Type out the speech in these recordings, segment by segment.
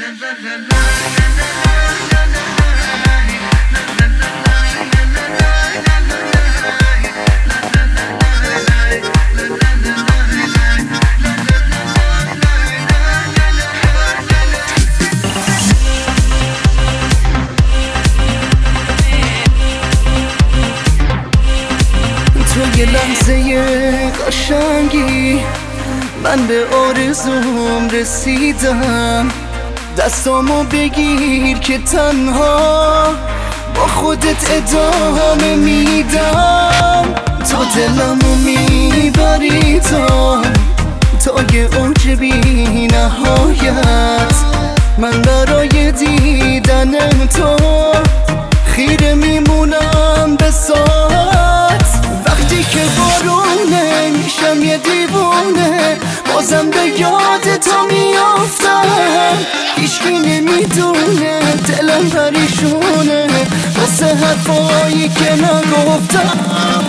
تو یه لحظه قشنگی من به آرزوم رسیدم، دستامو بگیر که تنها با خودت ادامه میدم. تو دلمو میبری تا یه اوج بی نهایت، من برای دیدن تو خیره میمونم به ساعت. وقتی که بارونه میشم یه دیوونه، بازم به یاد تو میافتم. هیچکی نمیدونه دلم پریشونه واسه حرفایی که نگفتم.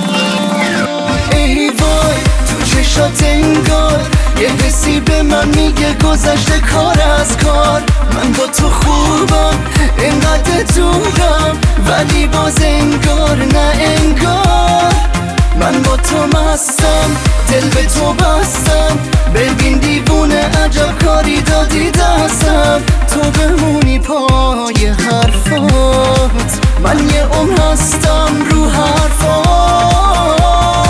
ای وای تو چشات انگار یه حسی به من میگه گذشته کار از کار. من با تو خوبم اینقدر دورم، ولی باز انگار نه انگار. من با تو مستم دل به تو بستم، ببین دیوونه عجب کاری دادی دستم. تو بمونی پای حرفات، من یه عمر هستم رو حرفام.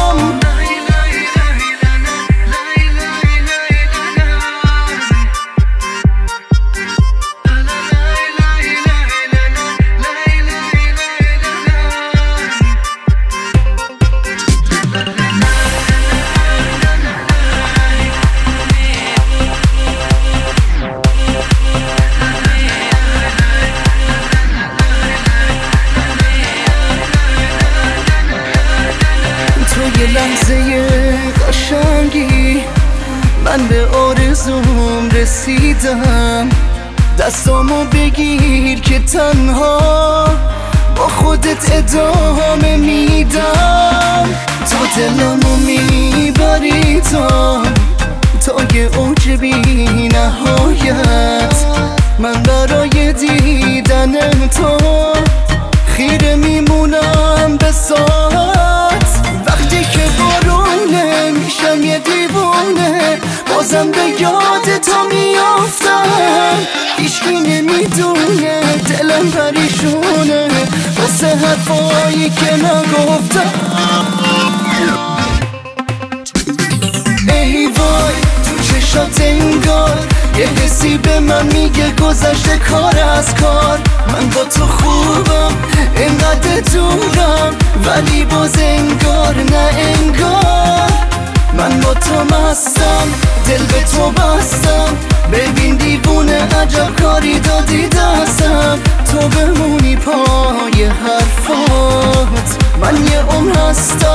یه لحظه قشنگی من به آرزوم رسیدم، دستامو بگیر که تنها با خودت ادامه میدم. تو دلمو میبری تا یه اوج بی نهایت، من برای دیدن تو خیره میمونم به ساعت. وقتی که بارونه میشم یه دیوونه، بازم به یاد تو میافتم. هیچکی نمیدونه دلم پریشونه واسه حرفایی که نگفتم. ای وای تو چشات انگار یه حسی به من میگه گذشته کار از کار. من با تو خوبم اینقدر دورم، ولی باز انگار نه انگار. من با تو مستم دل به تو بستم، ببین دیوونه عجب کاری دادی دستم. تو بمونی پای حرفات، من یه عمر هستم